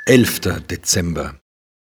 11. Dezember.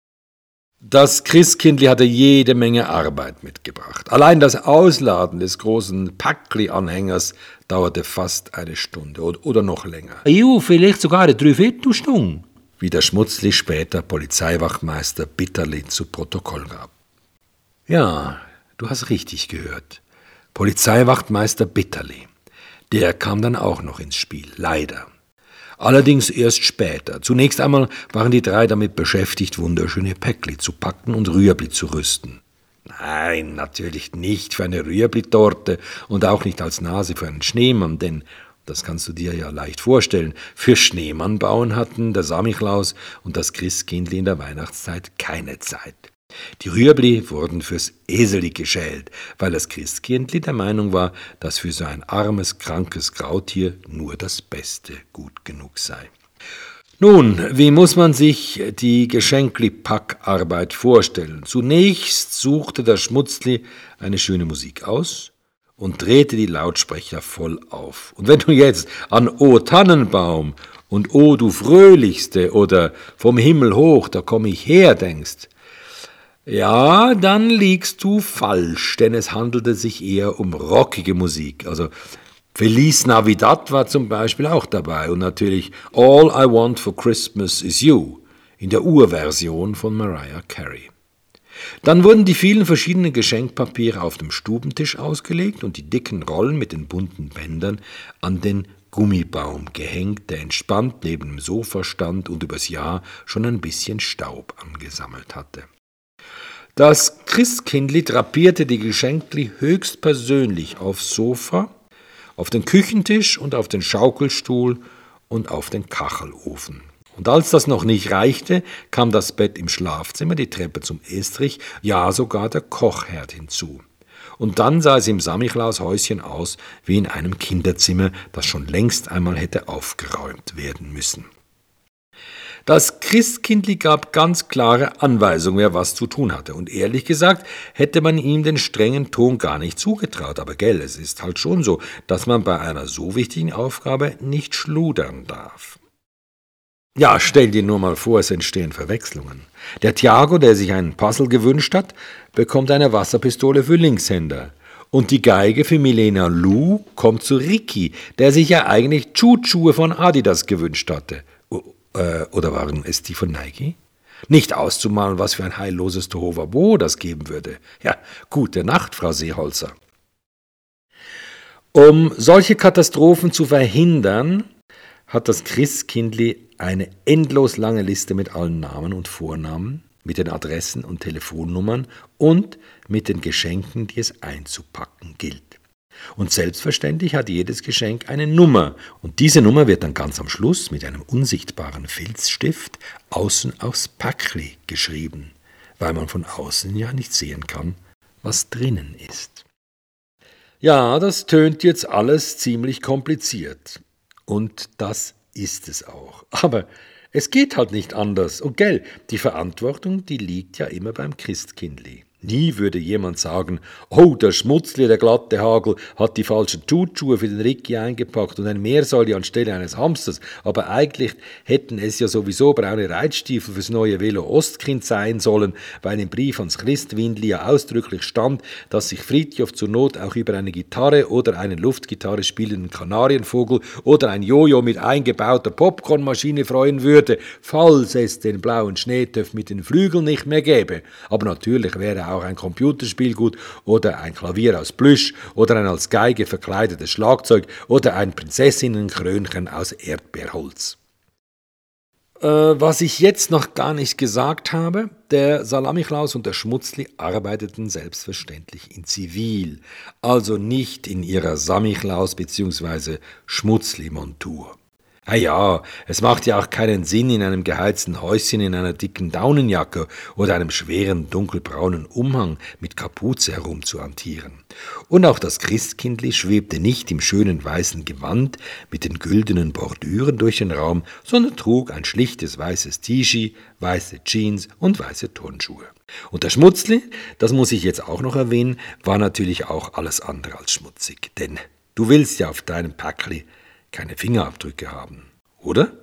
Das Christkindli hatte jede Menge Arbeit mitgebracht. Allein das Ausladen des großen Päckli-Anhängers dauerte fast eine Stunde oder noch länger. Jo, vielleicht sogar eine Dreiviertelstunde. Wie der Schmutzli später Polizeiwachtmeister Bitterli zu Protokoll gab. Ja, du hast richtig gehört. Polizeiwachtmeister Bitterli. Der kam dann auch noch ins Spiel, leider. Allerdings erst später. Zunächst einmal waren die drei damit beschäftigt, wunderschöne Päckli zu packen und Rüebli zu rüsten. Nein, natürlich nicht für eine Rüebli-Torte und auch nicht als Nase für einen Schneemann, denn, das kannst du dir ja leicht vorstellen, für Schneemann bauen hatten der Samichlaus und das Christkindli in der Weihnachtszeit keine Zeit. Die Rüebli wurden fürs Eseli geschält, weil das Christkindli der Meinung war, dass für so ein armes, krankes Grautier nur das Beste gut genug sei. Nun, wie muss man sich die Geschenkli-Packarbeit vorstellen? Zunächst suchte der Schmutzli eine schöne Musik aus und drehte die Lautsprecher voll auf. Und wenn du jetzt an O Tannenbaum und O du Fröhlichste oder Vom Himmel hoch, da komm ich her denkst, ja, dann liegst du falsch, denn es handelte sich eher um rockige Musik. Also Feliz Navidad war zum Beispiel auch dabei und natürlich All I Want for Christmas is You in der Urversion von Mariah Carey. Dann wurden die vielen verschiedenen Geschenkpapiere auf dem Stubentisch ausgelegt und die dicken Rollen mit den bunten Bändern an den Gummibaum gehängt, der entspannt neben dem Sofa stand und übers Jahr schon ein bisschen Staub angesammelt hatte. Das Christkindli drapierte die Geschenkli höchstpersönlich aufs Sofa, auf den Küchentisch und auf den Schaukelstuhl und auf den Kachelofen. Und als das noch nicht reichte, kam das Bett im Schlafzimmer, die Treppe zum Estrich, ja sogar der Kochherd hinzu. Und dann sah es im Samichlaus Häuschen aus wie in einem Kinderzimmer, das schon längst einmal hätte aufgeräumt werden müssen. Das Christkindli gab ganz klare Anweisungen, wer was zu tun hatte. Und ehrlich gesagt hätte man ihm den strengen Ton gar nicht zugetraut. Aber gell, es ist halt schon so, dass man bei einer so wichtigen Aufgabe nicht schludern darf. Ja, stell dir nur mal vor, es entstehen Verwechslungen. Der Thiago, der sich einen Puzzle gewünscht hat, bekommt eine Wasserpistole für Linkshänder. Und die Geige für Milena Lou kommt zu Ricky, der sich ja eigentlich Schuhe von Adidas gewünscht hatte. Oder waren es die von Nike? Nicht auszumalen, was für ein heilloses Tohuwabohu das geben würde. Ja, gute Nacht, Frau Seeholzer. Um solche Katastrophen zu verhindern, hat das Christkindli eine endlos lange Liste mit allen Namen und Vornamen, mit den Adressen und Telefonnummern und mit den Geschenken, die es einzupacken gilt. Und selbstverständlich hat jedes Geschenk eine Nummer. Und diese Nummer wird dann ganz am Schluss mit einem unsichtbaren Filzstift außen aufs Päckli geschrieben, weil man von außen ja nicht sehen kann, was drinnen ist. Ja, das tönt jetzt alles ziemlich kompliziert. Und das ist es auch. Aber es geht halt nicht anders. Und gell, die Verantwortung, die liegt ja immer beim Christkindli. Nie würde jemand sagen, oh, der Schmutzli, der glatte Hagel, hat die falschen Tutschuhe für den Ricky eingepackt und ein Meersäule anstelle eines Hamsters. Aber eigentlich hätten es ja sowieso braune Reitstiefel fürs neue Velo Ostkind sein sollen, weil im Brief ans Christwindli ja ausdrücklich stand, dass sich Fridtjof zur Not auch über eine Gitarre oder einen Luftgitarre spielenden Kanarienvogel oder ein Jojo mit eingebauter Popcornmaschine freuen würde, falls es den blauen Schneetöff mit den Flügeln nicht mehr gäbe. Aber natürlich wäre auch ein Computerspiel gut oder ein Klavier aus Plüsch oder ein als Geige verkleidetes Schlagzeug oder ein Prinzessinnenkrönchen aus Erdbeerholz. Was ich jetzt noch gar nicht gesagt habe, der Salamiklaus und der Schmutzli arbeiteten selbstverständlich in Zivil, also nicht in ihrer Samichlaus- bzw. Schmutzli-Montur. Ja, es macht ja auch keinen Sinn, in einem geheizten Häuschen in einer dicken Daunenjacke oder einem schweren dunkelbraunen Umhang mit Kapuze herumzuhantieren. Und auch das Christkindli schwebte nicht im schönen weißen Gewand mit den güldenen Bordüren durch den Raum, sondern trug ein schlichtes weißes T-Shirt, weiße Jeans und weiße Turnschuhe. Und der Schmutzli, das muss ich jetzt auch noch erwähnen, war natürlich auch alles andere als schmutzig, denn du willst ja auf deinem Päckli keine Fingerabdrücke haben, oder?